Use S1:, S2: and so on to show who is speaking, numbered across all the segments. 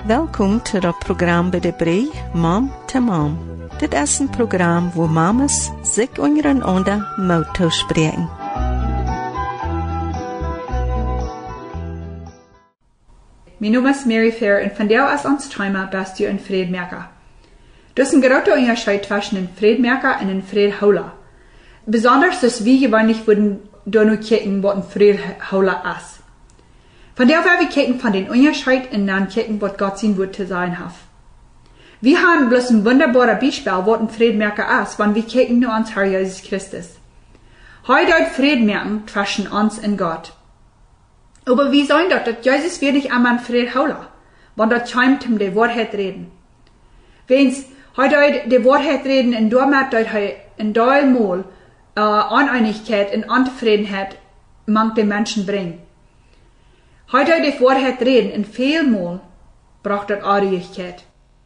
S1: Welkom to het program bij de Bree, Mom to Mom. Dit is een program waar mamas zich ondereinander mogen spreken.
S2: Mijn naam is Mary Fair en vandaag is ons thema best je een vreedmerker. Dus een grote onderscheid tussen een vreedmerker en een vreedhouder. Besonders dus wie gewoonlijk worden door nu kijken wat een vreedhouder is. Vandaag werden we kijken van den Unterschied en dan kijken wat God zijn woord te zijn heeft. We hebben bloß een wunderbarer Beispiel wat een vreedmerker is, wanneer we kijken naar ons Herr Jesus Christus. Hij doet vreedmerken tussen ons en God. Aber wie sollen dat Jesus weer niet aan een vreedhouder, want dat schijnt hem de waarheid reden. Wens, hij doet de waarheid reden en daarmee doet hij een duilmol oneinigheid en ontevredenheid mang de mensen brengen. Hij doet de waarheid reden en veelmaal bracht dat oneinigheid.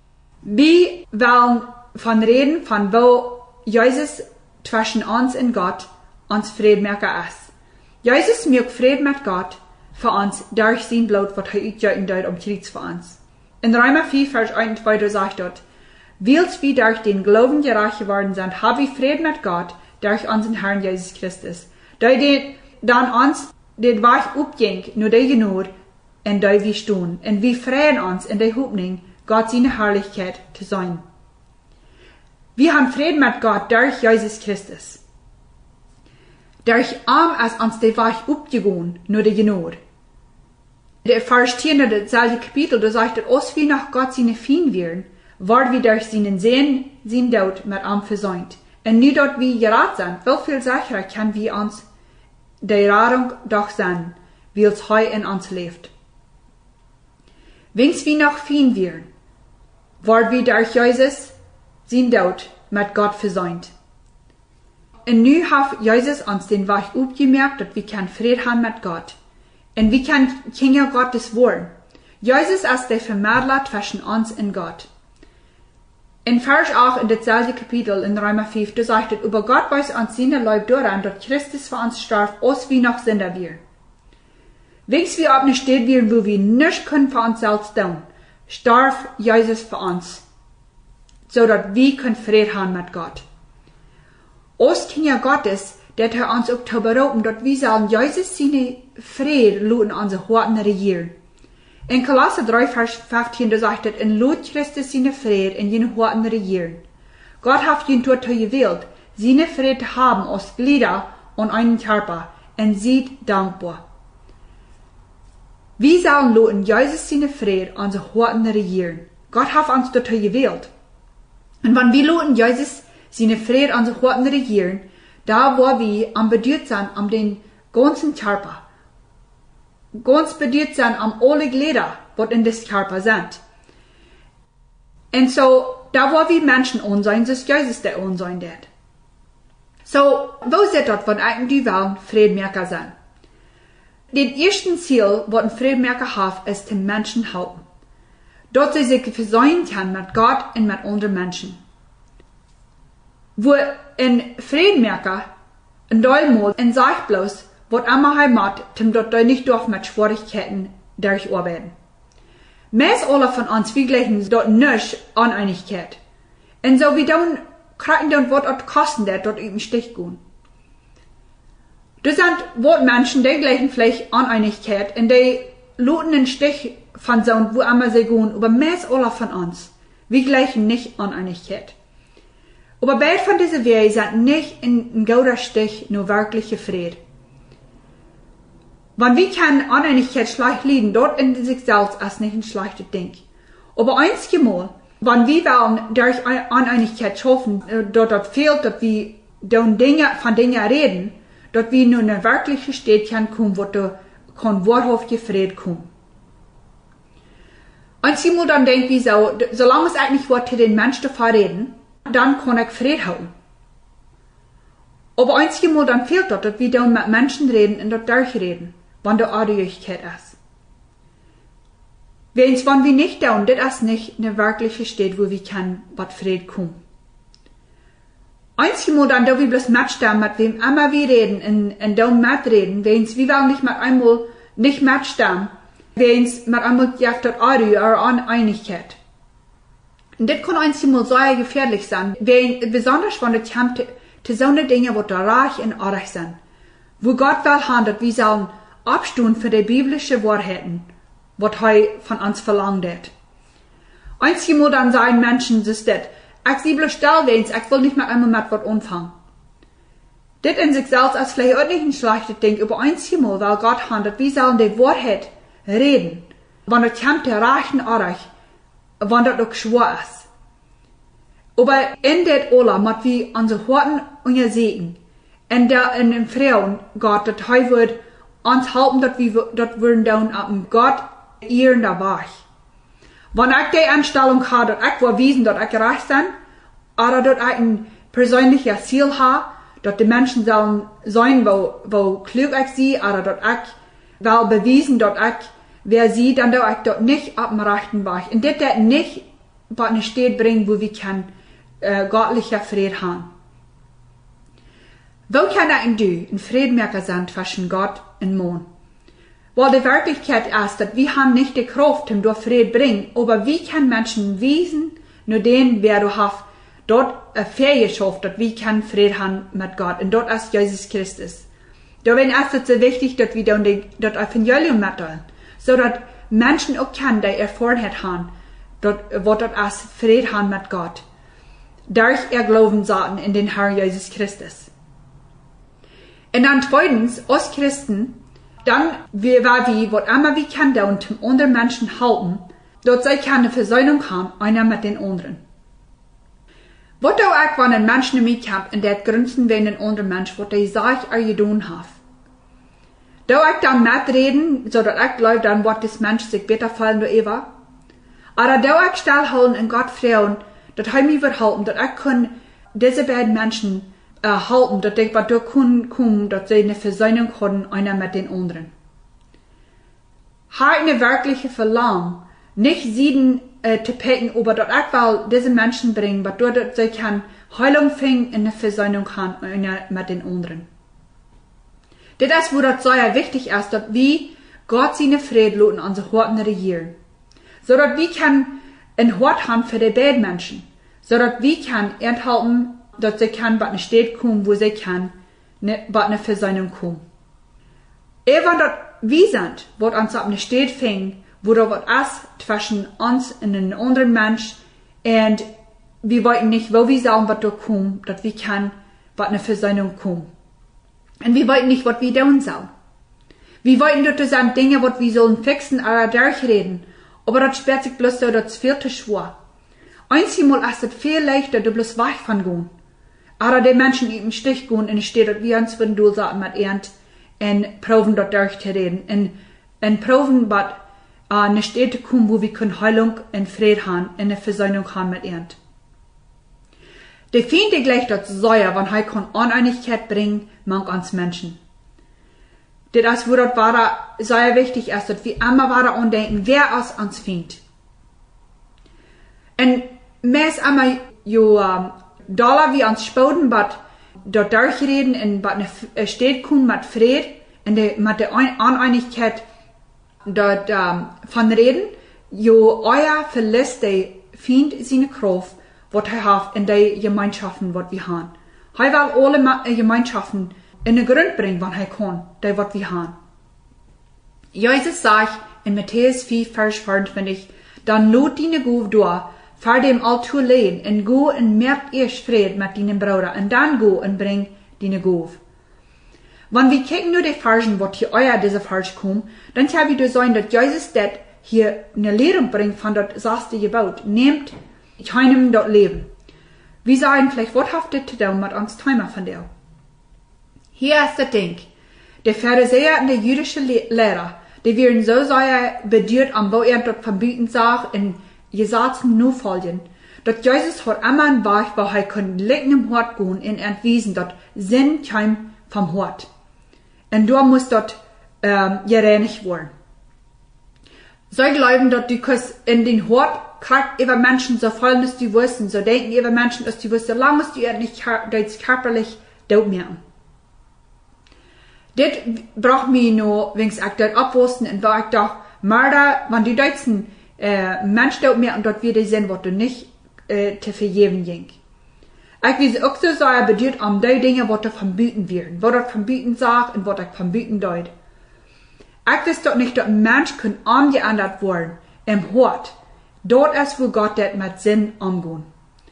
S2: We willen van reden van wo Jesus tussen ons en God ons vreedmerker is. Jesus maakt vrede met God voor ons door zijn bloed wat hij uitjuiten doet om Christus voor ons. In Römer 4 vers 1 en 2 zegt dat, wils wie durch den Glauben gerecht geworden sind, haben wir Frieden mit Gott durch unseren Herrn Jesus Christus. Dan ons dit weg opging nur de genade en die wir stehen. En wir freuen uns in der Hoffnung, Gott seine Herrlichkeit zu sein. Wir haben Frieden mit Gott durch Jesus Christus. Durch ist uns der Weg opgegangen nur de genade. Der Vers 10 in dasselbe Kapitel, da sagt er, als wir nach Gott seine Fien werden, worden wir durch seinen Sehen, sein Tod mit ihm versöhnt. Und nu dort wir gerat sind, wie viel sicherer können wir uns die Rettung doch sein, wie es heu in uns lebt. Wenn's wir noch Fien werden, worden wir durch Jesus sein Tod mit Gott versöhnt. Und nu hat Jesus uns den Weg aufgemerkt, dass wir keinen Frieden haben mit Gott. Und wir können Kinder Gottes werden. Jesus ist der Vermittler zwischen uns und Gott. In Vers 8 in dasselbe Kapitel in Römer 5, da sagt es, über Gott weiß uns seine Leib daran, dass Christus für uns starb, als wir noch Sünder wir. Wegs wir ab nicht steht wir, wo wir nicht können für uns selbst tun, starb Jesus für uns, so dass wir können Frieden haben mit Gott. Als Kinder Gottes, dat er uns ook te beroepen, dat wir sollen Jesus seine Frieden in unsere Herzen regieren. In Kolosser 3, Vers 15, da sagt es, in Lot Christus seine Frieden in jene Herzen regieren. Gott hat ihn dort gewählt, seine Frieden zu haben aus Glieder und einen Körper, und sieht dankbar. Wir sollen loten Jesus seine Frieden unsere Herzen regieren. Gott hat uns dort gewählt. Und wenn wir loten Jesus seine Frieden unsere Herzen regieren, da wo wir am bedürft sind am den ganzen Körper. Ganz bedürft sind am alle Glieder, was in des Körper sind. Und so, da wo wir Menschen unsein, ist Jesus der unsein det. So, wo sieht das, was eigentlich wollen Friedmerker sein? Den ersten Ziel, was ein Friedmerker hat, ist den Menschen helfen. Dort sie sich versöhnen kann mit Gott und mit anderen Menschen. Wo ein Friedmerker, ein Dolmol, ein sagt bloß, wat immer hij macht, dat hij nicht durch mit Schwierigkeiten durcharbeiten. Meist alle von uns, wir gleichen dort nicht Uneinigkeit. Und so wir dann kriegen dann was dort kosten, der dort im Stich gehen. Das sind wat Menschen, die gleichen vielleicht Uneinigkeit und die loten den Stich von so, wo immer sie gehen, aber meist alle von uns, wir gleichen nicht Uneinigkeit. Aber beide von diesen Wege sind nicht in ein guter Stich nur wirkliche Friede. Wenn wir keine Uneinigkeit schlecht liegen, dort in sich selbst ist nicht ein schlechtes Ding. Aber einmal, wenn wir wollen durch Uneinigkeit schaffen, dort fehlt, dass wir von Dingen reden, dass wir nur in eine wirkliche Stadt kommen, wo da kann wahrhaftige Friede kommen. Einmal dann denken wir so, solange es eigentlich wird zu den Menschen davon reden, dann kann ich Friede haben. Aber einmal dann fehlt das, dass wir dann mit Menschen reden und dort durchreden, wenn der Uneinigkeit ist. Wenn wir nicht tun, das ist nicht eine wirkliche Stadt, wo wir kann, was Friede kommen. Einmal dann, da wir bloß mitstimmen, mit wem immer wir reden, und dann mitreden, wenn wir wollen nicht mit einmal nicht mitstimmen, wens met einmal jaft dat Aru oder Uneinigkeit. Und das kann einmal sehr gefährlich sein, besonders wenn es kommt zu so eine Dinge, wo da reich und arg sind. Wo Gott will handelt, wir sollen abstehen für die biblische Wahrheiten, was er von uns verlangt hat. Einmal dann sagen Menschen, das ist das. Ich sie bloß still wens, ich will nicht mehr einmal mit was anfangen. Das in sich selbst ist vielleicht auch nicht ein schlechtes Ding, aber einmal, weil Gott handelt, wir sollen die Wahrheit reden, wenn es kommt der reichen Arg, wenn das auch schwer ist. Aber in das alle, mit wir unsere Horten und ihr Segen, in den Frauen, Gott, dass er wird uns helfen, dass wir das würden tun, ab Gott ihren dabei. Wenn ich die Einstellung habe, dass ich will wissen, dass ich reich bin, oder dass ich ein persönliches Ziel habe, dass die Menschen sollen sein, wo klug ich sie, oder dass ich will beweisen, dass ich wer sie, dann darf ich dort nicht ab dem rechten Weg. Und das nicht bei eine Stadt bringen, wo wir kein göttlicher Frieden haben. Wo kann ich ein Friedmerker sein zwischen Gott und Mond? Weil die Wirklichkeit ist, dass wir haben nicht die Kraft, um durch Frieden bringen, aber wie kann Menschen wiesen, nur den, wer du hast, dort eine Fähigkeit, dass wir keinen Frieden haben mit Gott, und dort ist Jesus Christus. Darum ist es so wichtig, dass wir dann das Evangelium mitteilen, so dass Menschen auch kennen, die Erfahrung haben, was das ist, Frieden haben mit Gott. Durch ihr Glauben sollten in den Herrn Jesus Christus. Und dann zweitens, als Christen, dann, wir, was immer wir können, und zum anderen Menschen helfen, dort sie keine Versöhnung haben, einer mit den anderen. Was auch, wenn ein Mensch nicht kommt, und der grünzen wie ein anderer Mensch, was der sagt, getan hat. Da ich dann mitreden, so dass ich glaube, dann wird das Mensch sich besser fallen wie Eva. Aber da ich stillhalten und Gott fragen, dass er mich wird halten, dass ich kann diese beiden Menschen halten, dass ich was durch kommen, dass sie eine Versöhnung haben, einer mit den anderen. Hat eine wirkliche Verlangen, nicht sie zu packen, aber dass ich will diese Menschen bringen, was durch, dass sie kann Heilung finden und eine Versöhnung haben, einer mit den anderen. Das ist, wo das sehr wichtig ist, dass wir Gott seine Frieden lassen unsere Horten regieren. So dass wir ein Hort haben für die beiden Menschen. So dass wir enthalten, dass sie bei einer Stadt kommen, wo sie bei einer Versöhnung kommen. Wenn das wir sind, wo uns ab einer Stadt fängt, wo da was ist zwischen uns und einem anderen Mensch, und wir wollten nicht, wo wir sagen, was da kommt, dass wir bei einer Versöhnung kommen. Und wir wollten nicht, was wir tun sollen. Wir wollten dort sagen Dinge, was wir sollen fixen oder durchreden. Aber das sperrt sich bloß so, das viel zu schwer. Einmal ist es viel leichter, du bloß weg von gehen. Aber die Menschen, die im Stich gehen, und es steht, dass wir uns würden durchsagen mit Ernt, und proben dort durchzureden. Und proben, was eine Städte kommen, wo wir können Heilung und Frieden haben, und eine Versöhnung haben mit Ernt. Die Feinde gleich dort Säuer, wenn er kann Uneinigkeit bringen, mang uns Menschen. Das ist, wo das sehr wichtig ist, dass wir immer weiter andenken, wer aus uns findet. Und mehr ist immer, Dollar wie uns spoden, was dort durchreden, und was eine Stadt kommen mit Frieden, und mit der Uneinigkeit dort von reden, euer verlässt die Feind seine Kraft, was er hat in die Gemeinschaften, was wir haben. Er will alle Gemeinschaften in den Grund bringen, wann er kann, die was wir haben. Jesus sagt in Matthäus 4, Vers 24, dann lot deine Gove durch, fahr dem allzu lehen, und go und merkt erst Fried mit deinem Bruder, und dann go und bring deine Gove. Wenn wir kicken nur die Versen, was hier diese Vers kommen, dann kann wir sagen, dass Jesus das hier eine Lehrung bringt von das saste Gebot, nehmt keinem dort Leben. Wir sagen vielleicht, was habt ihr zu tun mit uns Thema von dir? Hier ist das Ding. Der Pharisäer und der jüdische Lehrer, die werden so sehr bedient, am wo dort verbieten sagt, in Gesetzen nur folgen, dass Jesus hat immer einen Weg, wo er kann liegen im Hort gehen und entwiesen, dass Sinn kommt vom Hort. Und du musst dort gereinigt werden. So glauben, dass du in den Hort kriegt über Menschen so voll, dass die wissen, so denken über Menschen, dass die wissen, solange du nicht körperlich dort merken. Das braucht mir nur, wenn ich das abwussten, und war ich doch Maar da, wenn die Deutschen, Menschen dort merken, dort wir die sind, was du nicht, te vergeben ging. Ich will auch so sagen, bedeutet um die Dinge, was du von Büten werden, was du von Büten sagt und was du von Büten deut. Ich weiß doch nicht, dass ein Mensch kann angeändert werden, im Hort. Dort ist, wo Gott das mit Sinn umgehen.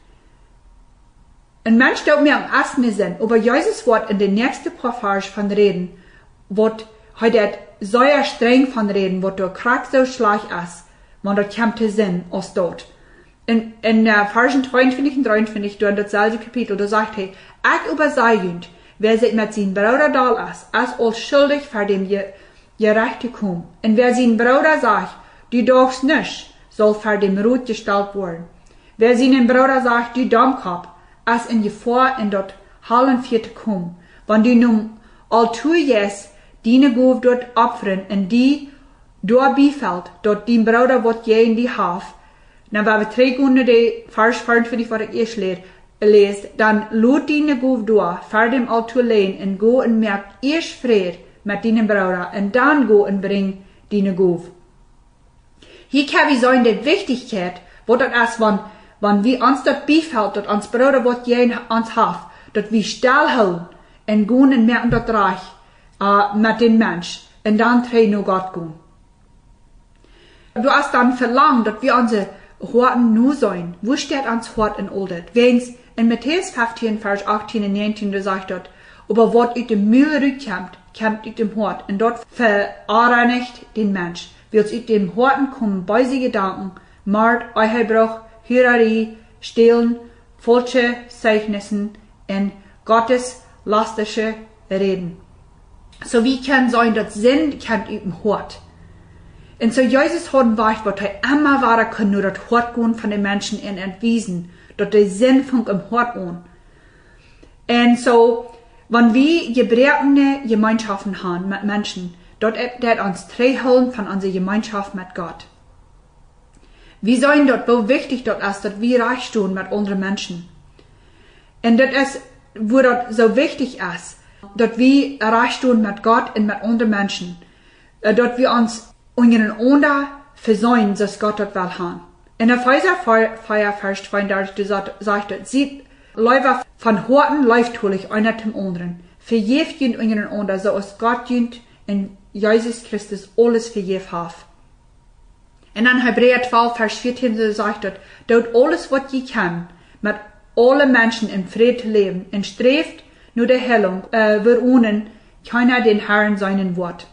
S2: Ein Mensch dort mir am ersten Sinn, aber Jesus Wort in den nächsten paar Versen von reden, wird heute sehr streng von reden, wird der Krieg so schlecht ist, wenn dort kommt der Sinn aus dort. In Versen 22 und 23, durch das selbe Kapitel, da sagt er, ich übersehend, wer sich mit seinem Bruder da ist als schuldig für dem Gerechte kommen. Und wer seinen Bruder sagt, du darfst nicht, soll für dem Rot gestellt werden. Wer seinen Bruder sagt, du Dummkopf, als in Gefahr in dort Hallen vierte kommen, wenn du nun all tu jes, deine Gove dort opfern, und die dort bifällt, dort dein Bruder wird je in die Haf, na, wenn wir 3 Gunde die Vers 45, was ich erst lese, dann lot deine Gove durch, für dem all tu lehn, und go und merk erst Fried mit deinem Bruder, und dann go und bring deine Gove. Hier kann wir sagen, die Wichtigkeit, wo das ist, wenn wir uns dort bifällt, dort uns Bruder wird je uns Haf, dort wir stillhalten, und gehen und merken dort reich, mit den Mensch, und dann drehen nur Gott gehen. Du hast dann verlangt, dass wir unsere Horten nur sein. Wo steht uns Hort in Oldet? Wenn's in Matthäus 15, Vers 18 und 19, da sagt dort, aber was aus dem Müll rückkommt, kommt aus dem Hort, und dort verreinigt den Mensch. Wird aus dem Horten kommen böse Gedanken, Mord, Ehebruch, Hurerei, Stehlen, falsche Zeichnissen und Gottes lastische Reden. So wie kann sein, dass Sinn kommt aus dem Hort. Und so Jesus hat weicht, was er immer weiter kann, nur das Hort gehen von den Menschen in entwiesen, dort der Sinn von dem Hort an. Und so, wenn wir gebrätene Gemeinschaften haben mit Menschen, dort wird uns holen von unserer Gemeinschaft mit Gott. Wir sollen dort, wo wichtig dort ist, dass wir reich stehen mit unseren Menschen. Und das ist, wo dort so wichtig ist, dass wir reich stehen mit Gott und mit unseren Menschen. Dort wir uns untereinander versäumen, dass Gott dort will haben. In der Epheser 4, Vers 32 sagt er, sieht, Leute von Horten läuft holig einer zum anderen. Verjeft jünd untereinander, so als Gott jünd in Jesus Christus alles verjeft hat. Und dann Hebräer 12, Vers 14, so sagt er, dort alles, was ihr kann, mit allen Menschen in Frieden leben, und strebt nur der Heilung, worin keiner den Herrn seinen Wort.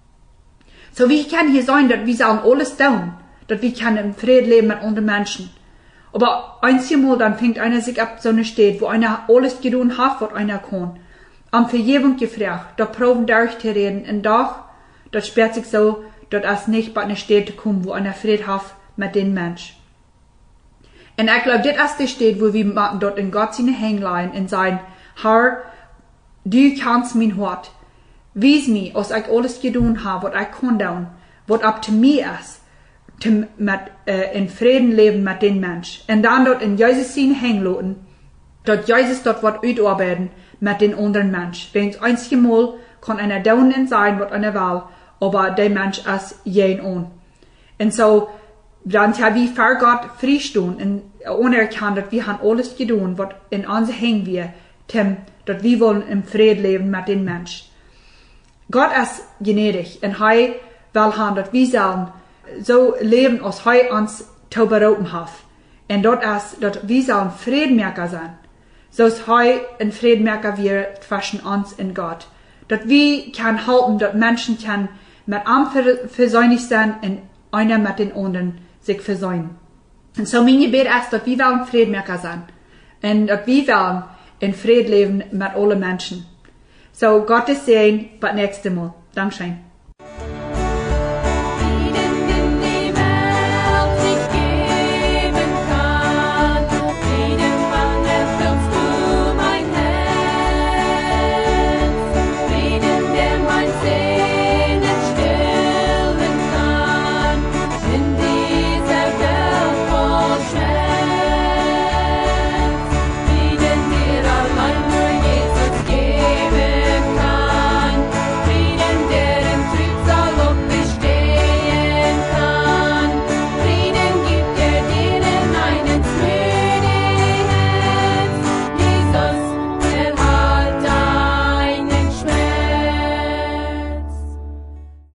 S2: So wie kann hier sein, dass wir sollen alles tun, dass wir können im Frieden leben mit unseren Menschen. Aber einmal dann fängt einer sich ab so eine Stadt, wo einer alles getan hat, was einer kann. Am Vergebung gefragt, da proben durch zu reden, und doch, das sperrt sich so, dass es nicht bei einer Stadt kommt, wo einer Frieden hat mit den Menschen. Und ich glaube, das ist die Stadt, wo wir machen, dort in Gott seine Hänglein und sagen, Herr, du kannst mein Hort. Wies mir, was ich alles getan habe, was ich kann tun, was ab zu mir ist, in Frieden leben mit den Menschen. Und dann dort in Jesus seine Hänglein, dort Jesus dort was utarbeiten mit den anderen Menschen. Wenn es einzige Mal kann einer dauernd sein, was einer will, aber der Mensch ist jeden an. Und so, dann haben wir für Gott freistehen und anerkannt, dass wir haben alles getan, was in uns hängen wir, dass wir wollen im Frieden leben mit den Menschen. Gott ist gnädig und er will haben, dass wir sollen so leben, als er uns zu berufen hat. Und dort ist, dass wir sollen Friedmerker sein. So ist er ein Friedmerker wird zwischen uns und Gott. Dass wir können helfen, dass Menschen können mit einem versöhnlich sein und einer mit den anderen sich versöhnen. Und so mein Gebet ist, dass wir wollen Friedmerker sein. Und dass wir wollen in Frieden leben mit allen Menschen. So, Gottes Segen, bis nächstes Mal. Dankeschön.